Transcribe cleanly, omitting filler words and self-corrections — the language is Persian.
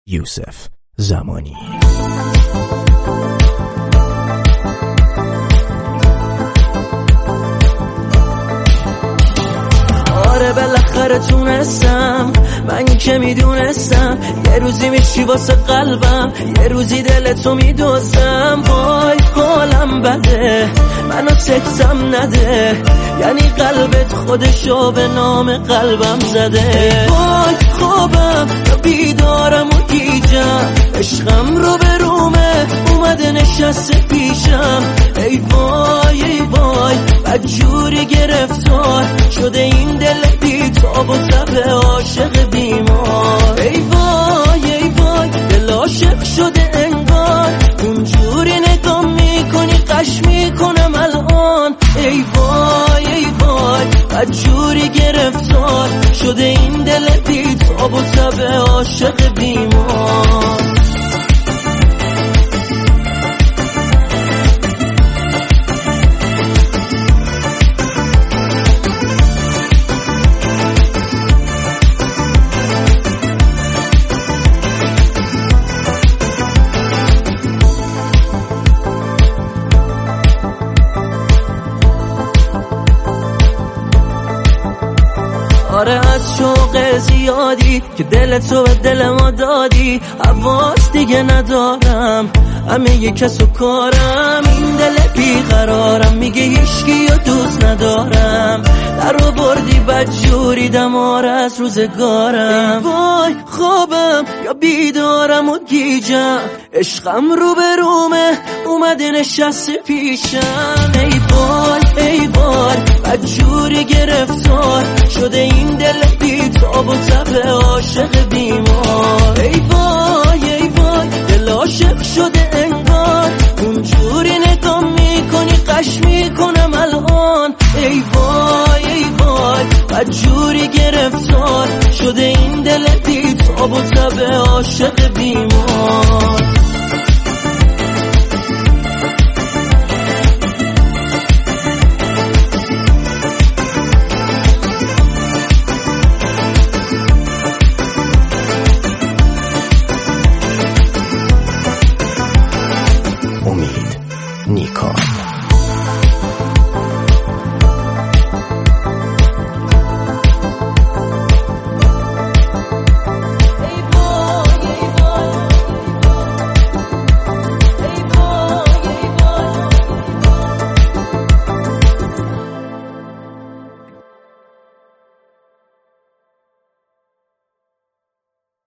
یوسف زمانی. آره بالاخره تونستم، من که میدونستم یه روزی میشی واسه قلبم، یه روزی دلتو میدوزم. وای حالم بده، منو سکتم نده، یعنی قلبت خودشو به نام قلبم زده. وای خوابم یا بیدارم و گیجم، عشقم رو به رومه اومده نشسته پیشم. ای وای ای وای بدجوری گرفتار شده این دل بی تاب و تب عاشق بیمار. ای وای ای وای دل عاشق شده انگار، اونجوری نگاه میکنی قش میکنم الان. ای وای ای وای بدجوری گرفتار شده این دل بی تاب و تب عاشق بیمار. آره از شوق زیادی که دلتو به دل ما دادی، حواس دیگه ندارم، همه یه کس و کارم. این دل بیقرارم میگه هیچکی و دوست ندارم، در رو بردی بدجوری دمار از روزگارم. وای خوابم یا بیدارم و گیجم، عشقم رو به رومه اومده نشسته پیشم. ای وای ای وای بدجوری گرفتار شده این دل بی تاب و تب عاشق بیمار. ای وای ای وای دل عاشق شده انگار، اونجوری نگاه میکنی قش میکنم الان. ای وای ای وای بدجوری گرفتار شده این دل بی تاب و تب عاشق بیمار.